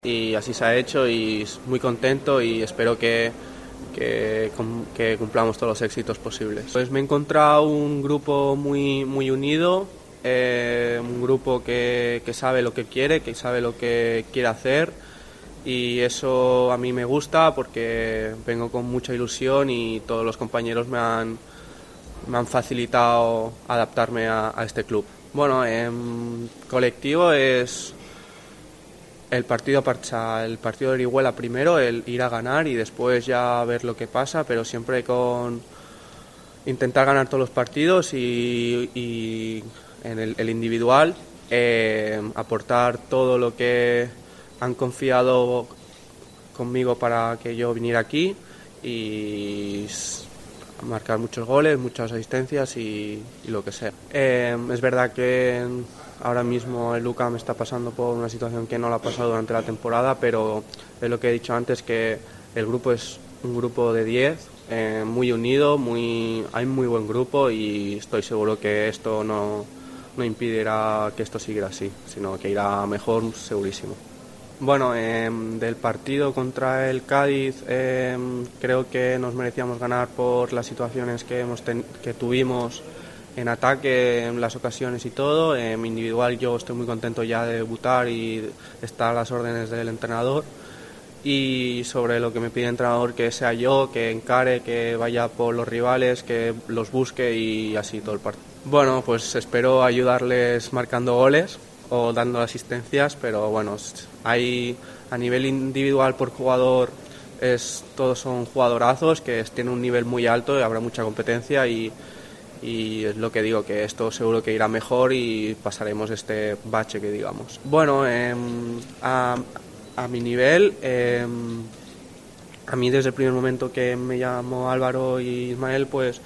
Y así se ha hecho y muy contento y espero que cumplamos todos los éxitos posibles. Pues me he encontrado un grupo muy unido, un grupo que sabe lo que sabe lo que quiere hacer, y eso a mí me gusta porque vengo con mucha ilusión y todos los compañeros me han facilitado adaptarme a este club. Bueno, colectivo es el partido de Orihuela primero, el ir a ganar y después ya ver lo que pasa, pero siempre con intentar ganar todos los partidos y en el individual aportar todo lo que han confiado conmigo para que yo viniera aquí y marcar muchos goles, muchas asistencias y lo que sea. Es verdad que ahora mismo el UCAM está pasando por una situación que no la ha pasado durante la temporada, pero es lo que he dicho antes, que el grupo es un grupo de 10, muy unido, hay muy buen grupo y estoy seguro que esto no impedirá que esto siga así, sino que irá mejor, segurísimo. Bueno, del partido contra el Cádiz creo que nos merecíamos ganar por las situaciones que tuvimos en ataque, en las ocasiones y todo. En individual yo estoy muy contento ya de debutar y estar a las órdenes del entrenador. Y sobre lo que me pide el entrenador, que sea yo, que encare, que vaya por los rivales, que los busque y así todo el partido. Bueno, pues espero ayudarles marcando goles o dando asistencias, pero bueno, hay a nivel individual por jugador, todos son jugadorazos que tienen un nivel muy alto y habrá mucha competencia y es lo que digo, que esto seguro que irá mejor y pasaremos este bache que digamos. Bueno, a mi nivel, a mí desde el primer momento que me llamó Álvaro y Ismael, pues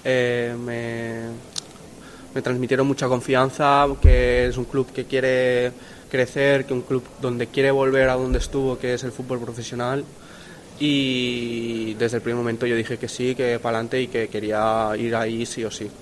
me transmitieron mucha confianza, que es un club que quiere crecer, que un club donde quiere volver a donde estuvo, que es el fútbol profesional, y desde el primer momento yo dije que sí, que para adelante y que quería ir ahí sí o sí.